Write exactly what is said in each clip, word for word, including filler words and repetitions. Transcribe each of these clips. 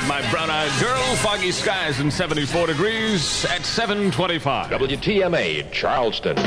My brown-eyed girl, foggy skies and seventy-four degrees at seven twenty-five. W T M A, Charleston.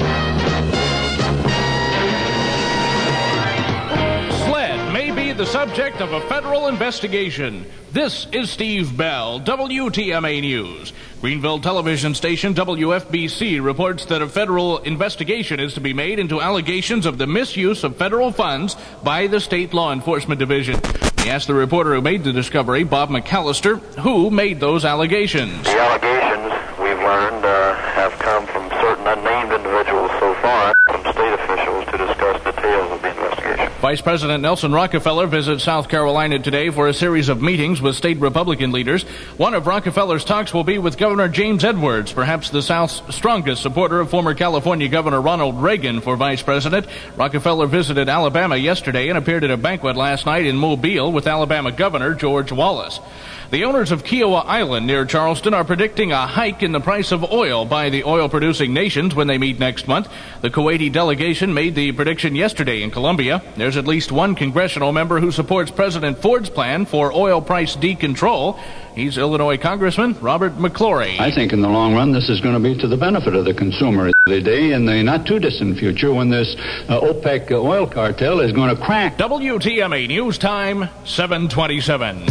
SLED may be the subject of a federal investigation. This is Steve Bell, W T M A News. Greenville television station W F B C reports that a federal investigation is to be made into allegations of the misuse of federal funds by the state law enforcement division. We asked the reporter who made the discovery, Bob McAllister, who made those allegations. The allegations, we've learned, uh, have come from certain unnamed individuals so far, from state officials to discuss details of the investigation. Vice President Nelson Rockefeller visits South Carolina today for a series of meetings with state Republican leaders. One of Rockefeller's talks will be with Governor James Edwards, perhaps the South's strongest supporter of former California Governor Ronald Reagan for vice president. Rockefeller visited Alabama yesterday and appeared at a banquet last night in Mobile with Alabama Governor George Wallace. The owners of Kiowa Island near Charleston are predicting a hike in the price of oil by the oil-producing nations when they meet next month. The Kuwaiti delegation made the prediction yesterday in Columbia. There's at least one congressional member who supports President Ford's plan for oil price decontrol. He's Illinois Congressman Robert McClory. I think in the long run this is going to be to the benefit of the consumer. The day in the not-too-distant future when this uh, OPEC oil cartel is going to crack. W T M A News Time, seven twenty-seven.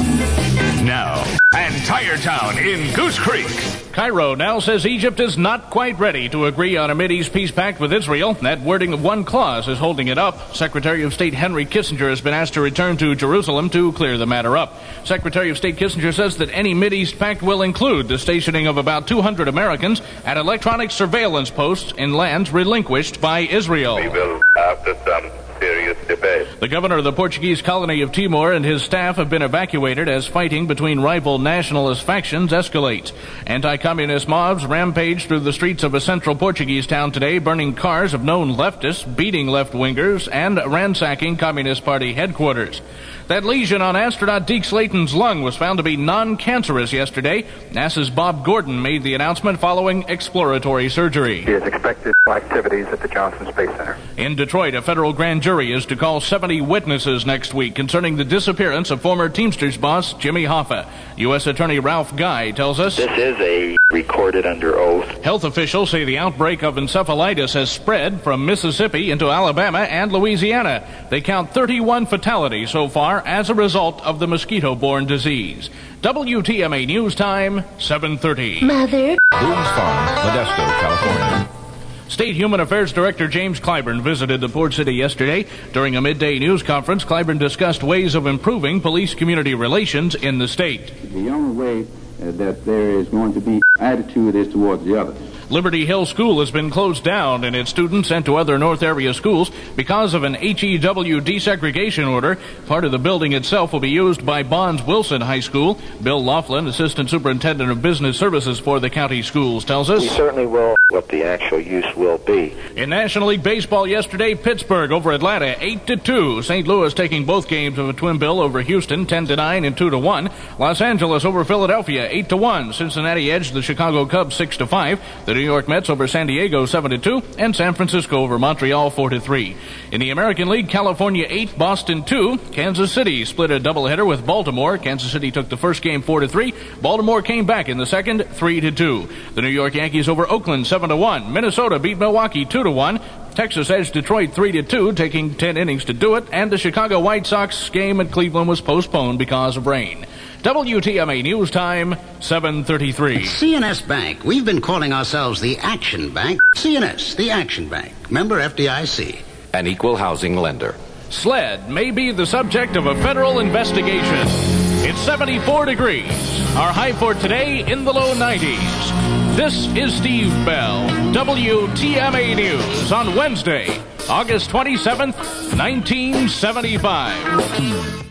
Now, Entire Town in Goose Creek. Cairo now says Egypt is not quite ready to agree on a Mideast peace pact with Israel. That wording of one clause is holding it up. Secretary of State Henry Kissinger has been asked to return to Jerusalem to clear the matter up. Secretary of State Kissinger says that any Mideast pact will include the stationing of about two hundred Americans at electronic surveillance posts in lands relinquished by Israel. We will, after some serious debate. The governor of the Portuguese colony of Timor and his staff have been evacuated as fighting between rival nationalist factions escalates. Anti-communist mobs rampage through the streets of a central Portuguese town today, burning cars of known leftists, beating left-wingers, and ransacking Communist Party headquarters. That lesion on astronaut Deke Slayton's lung was found to be non-cancerous yesterday. NASA's Bob Gordon made the announcement following exploratory surgery. He is expected activities at the Johnson Space Center. In Detroit, a federal grand jury is to call seventy witnesses next week concerning the disappearance of former Teamsters boss Jimmy Hoffa. U S Attorney Ralph Guy tells us This is a recorded under oath. Health officials say the outbreak of encephalitis has spread from Mississippi into Alabama and Louisiana. They count thirty-one fatalities so far as a result of the mosquito-borne disease. W T M A News Time, seven thirty. Mother. Boone's Farm, Modesto, California. State Human Affairs Director James Clyburn visited the Port City yesterday. During a midday news conference, Clyburn discussed ways of improving police-community relations in the state. The only way uh, that there is going to be attitude is towards the other. Liberty Hill School has been closed down and its students sent to other North Area schools because of an H E W desegregation order. Part of the building itself will be used by Bonds Wilson High School. Bill Laughlin, Assistant Superintendent of Business Services for the county schools, tells us. We certainly will what the actual use will be. In National League Baseball yesterday, Pittsburgh over Atlanta, eight to two. Saint Louis taking both games of a twin bill over Houston, ten to nine and two to one. Los Angeles over Philadelphia, eight to one. Cincinnati edged the Chicago Cubs six to five. The New York Mets over San Diego seven to two, and San Francisco over Montreal four to three. In the American League, California eight, Boston two. Kansas City split a doubleheader with Baltimore. Kansas City took the first game four to three. Baltimore came back in the second three to two. The New York Yankees over Oakland seven to one. Minnesota beat Milwaukee two to one. Texas edged Detroit three to two, taking ten innings to do it, and the Chicago White Sox game at Cleveland was postponed because of rain. W T M A News Time, seven thirty-three. At C N S Bank, we've been calling ourselves the Action Bank. C N S, the Action Bank. Member F D I C. An equal housing lender. SLED may be the subject of a federal investigation. It's seventy-four degrees. Our high for today in the low nineties. This is Steve Bell, W T M A News on Wednesday, August twenty-seventh, nineteen seventy-five.